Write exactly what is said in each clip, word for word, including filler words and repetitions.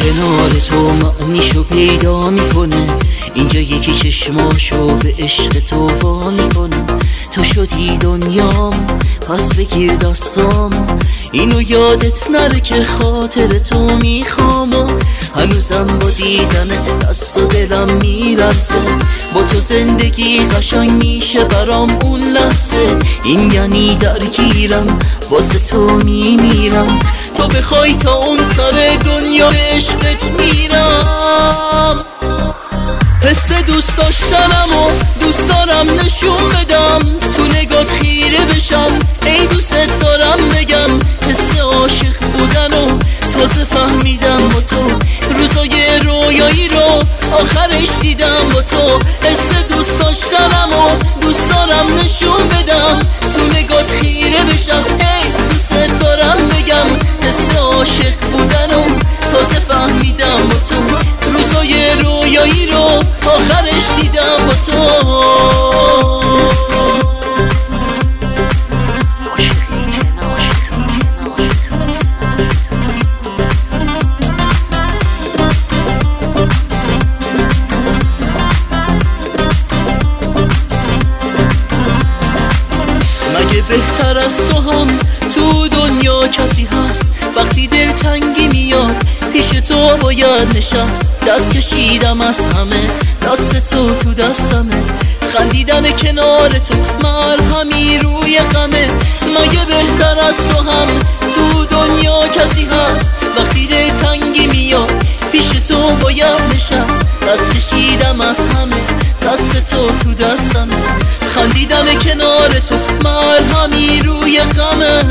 کنار تو معنیشو پیدا میکنه. اینجا یکی چشماشو به عشق تو وا میکنه. تو شدی دنیام پس بگیر دستامو، اینو یادت نره که خاطر تو میخوام. هنوزم با دیدن دست و دلم میلرزه، با تو زندگی قشنگ میشه برام اون لحظه. این یعنی درگیرم واسه تو میمیرم، تو بخوای تا اون سر دنیا عشقت میرم. حس دوست داشتنم و دوست دارم نشون بدم، تو نگات خیره بشم ای دوست دارم بگم. حس عاشق بودن و تازه فهمیدم با تو، روزای رویایی رو آخرش دیدم با تو. حس دوست داشتنم و دوست دارم نشون بدم، تو نگات خیره بشم ای دوست دارم بگم. حس عاشق بودن و تازه فهمیدم با تو، روزای رویایی رو آخرش دیدم با تو. مگه بهتر از تو هم تو دنیا کسی هست؟ وقتی دل تنگی میاد پیش تو باید نشست. دست کشیدم از همه، دست تو تو دستمه. خندیدن کنار تو مرهمی روی غمه. مگه بهتر از تو هم تو دنیا کسی هست؟ وقتی دل تنگی میاد پیش تو باید نشست. دست کشیدم از همه، دست تو تو دستمه. خندیدن کنار تو مرهمی روی غمه.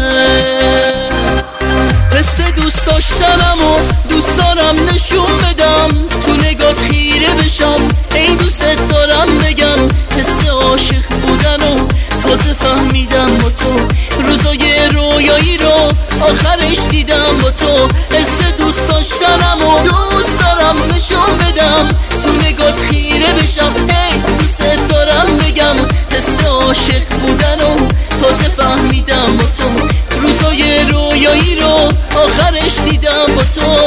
حس دوست داشتنم و دوست دارم نشون بدم، تو نگات خیره بشم ای دوست دارم بگم. حس عاشق بودن و تازه فهمیدم با تو، روزای رویایی رو آخرش دیدم با تو. حس دوست داشتنم و دوست دارم نشون بدم، تو نگات خیره بشم ای دوست دارم بگم. حس عاشق بودن و تازه فهمیدم با تو، روزای رویایی رو آخرش دیدم با تو.